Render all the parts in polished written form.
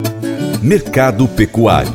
Mercado Pecuário.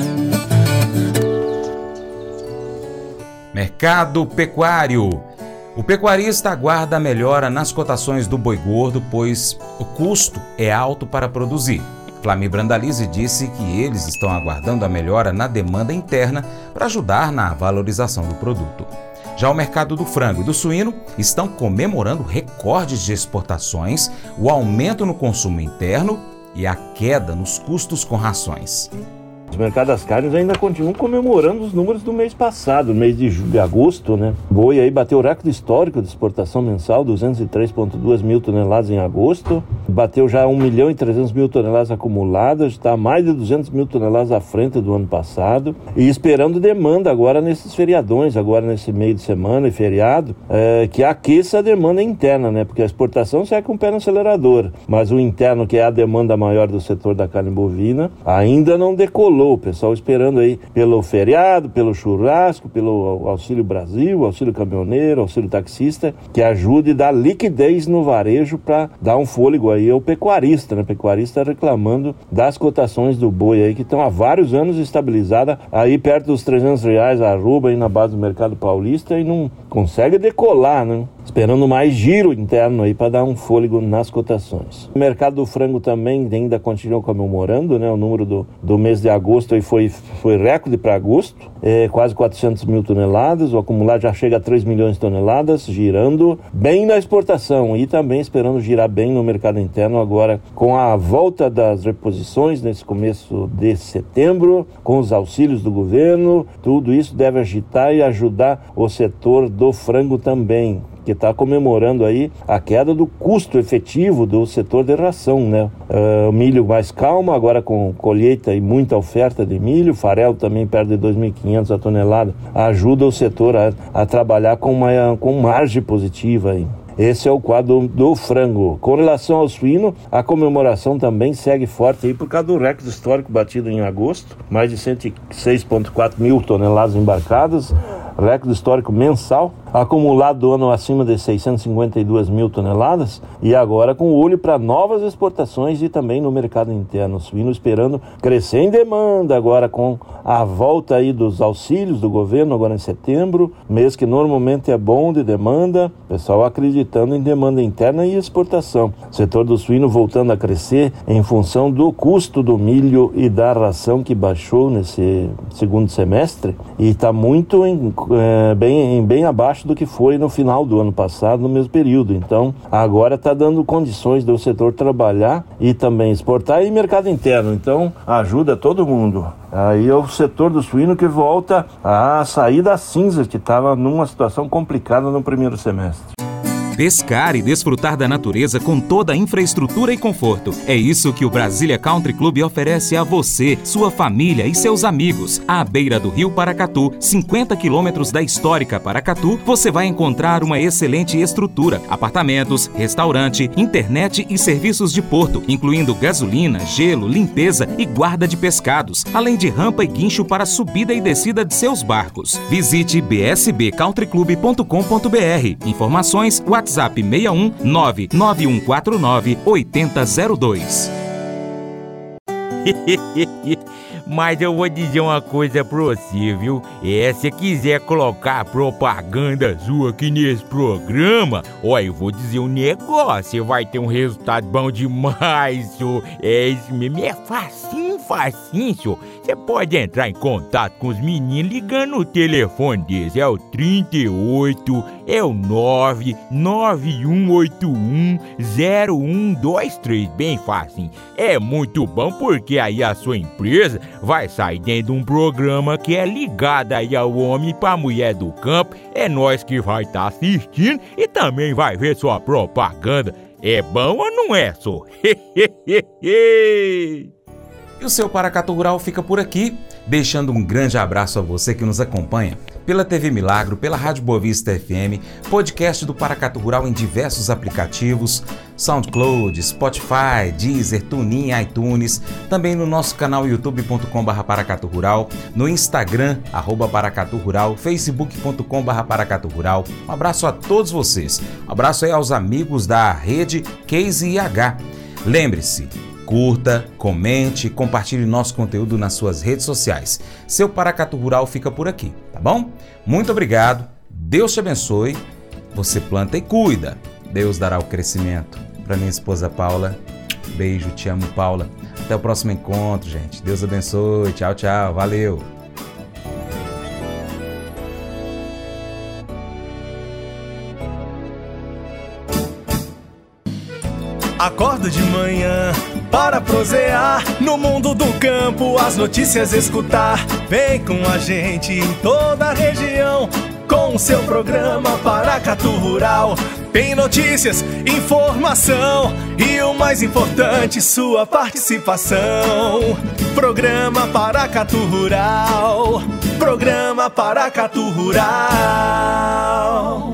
Mercado Pecuário. O pecuarista aguarda a melhora nas cotações do boi gordo, pois o custo é alto para produzir. Flamir Brandalize disse que eles estão aguardando a melhora na demanda interna para ajudar na valorização do produto. Já o mercado do frango e do suíno estão comemorando recordes de exportações, o aumento no consumo interno e a queda nos custos com rações. Os mercados das carnes ainda continuam comemorando os números do mês passado, mês de agosto, né? Boi aí bateu o recorde histórico de exportação mensal, 203,2 mil toneladas em agosto. Bateu já 1.300.000 toneladas acumuladas, está mais de 200 mil toneladas à frente do ano passado. E esperando demanda agora nesses feriadões, agora nesse meio de semana e feriado, que aqueça a demanda interna, né? Porque a exportação segue com o pé no acelerador. Mas o interno, que é a demanda maior do setor da carne bovina, ainda não decolou. O pessoal esperando aí pelo feriado, pelo churrasco, pelo Auxílio Brasil, Auxílio Caminhoneiro, Auxílio Taxista, que ajude a dar liquidez no varejo para dar um fôlego aí ao pecuarista, né? O pecuarista reclamando das cotações do boi aí, que estão há vários anos estabilizadas aí perto dos R$300 a arroba aí na base do mercado paulista e não consegue decolar, né? Esperando mais giro interno aí para dar um fôlego nas cotações. O mercado do frango também ainda continua comemorando, né? O número do mês de agosto aí foi recorde para agosto, quase 400 mil toneladas, o acumulado já chega a 3 milhões de toneladas, girando bem na exportação e também esperando girar bem no mercado interno agora com a volta das reposições nesse começo de setembro, com os auxílios do governo, tudo isso deve agitar e ajudar o setor do frango também, que está comemorando aí a queda do custo efetivo do setor de ração, né? O milho mais calmo, agora com colheita e muita oferta de milho, farelo também perto de 2.500 a tonelada, ajuda o setor a trabalhar com margem positiva aí. Esse é o quadro do frango. Com relação ao suíno, a comemoração também segue forte aí por causa do recorde histórico batido em agosto, mais de 106,4 mil toneladas embarcadas, recorde histórico mensal, acumulado do ano acima de 652 mil toneladas e agora com olho para novas exportações e também no mercado interno. O suíno esperando crescer em demanda agora com a volta aí dos auxílios do governo agora em setembro, mês que normalmente é bom de demanda, pessoal acreditando em demanda interna e exportação. O setor do suíno voltando a crescer em função do custo do milho e da ração que baixou nesse segundo semestre e está muito bem abaixo do que foi no final do ano passado, no mesmo período. Então, agora está dando condições do setor trabalhar e também exportar e mercado interno. Então, ajuda todo mundo. Aí é o setor do suíno que volta a sair das cinzas, que estava numa situação complicada no primeiro semestre. Pescar e desfrutar da natureza com toda a infraestrutura e conforto. É isso que o Brasília Country Club oferece a você, sua família e seus amigos. À beira do Rio Paracatu, 50 quilômetros da histórica Paracatu, você vai encontrar uma excelente estrutura, apartamentos, restaurante, internet e serviços de porto, incluindo gasolina, gelo, limpeza e guarda de pescados, além de rampa e guincho para subida e descida de seus barcos. Visite bsbcountryclub.com.br. Informações, WhatsApp 61 99149 8002. Mas eu vou dizer uma coisa pra você, viu? Se quiser colocar propaganda sua aqui nesse programa, eu vou dizer um negócio, você vai ter um resultado bom demais, senhor. Isso mesmo, é facinho, senhor. Você pode entrar em contato com os meninos ligando o telefone deles, é o 38, é o 991810123, bem fácil. É muito bom porque aí a sua empresa vai sair dentro de um programa que é ligado aí ao homem pra mulher do campo. É nós que vai estar assistindo e também vai ver sua propaganda. É bom ou não é, só? E o seu Paracatu Rural fica por aqui, deixando um grande abraço a você que nos acompanha pela TV Milagro, pela Rádio Boa Vista FM, podcast do Paracatu Rural em diversos aplicativos, SoundCloud, Spotify, Deezer, TuneIn, iTunes, também no nosso canal youtube.com/Paracatu Rural, no Instagram, @Paracatu Rural, facebook.com/Paracatu Rural. Um abraço a todos vocês, um abraço aí aos amigos da rede Case IH. Lembre-se, Curta, comente, compartilhe nosso conteúdo nas suas redes sociais. Seu Paracatu Rural fica por aqui, tá bom? Muito obrigado, Deus te abençoe, você planta e cuida, Deus dará o crescimento. Para minha esposa Paula, beijo, te amo, Paula. Até o próximo encontro, gente. Deus abençoe, tchau, tchau, valeu. Acordo de manhã para prosear no mundo do campo, as notícias escutar. Vem com a gente em toda a região com o seu programa Paracatu Rural. Tem notícias, informação e o mais importante, sua participação. Programa Paracatu Rural. Programa Paracatu Rural.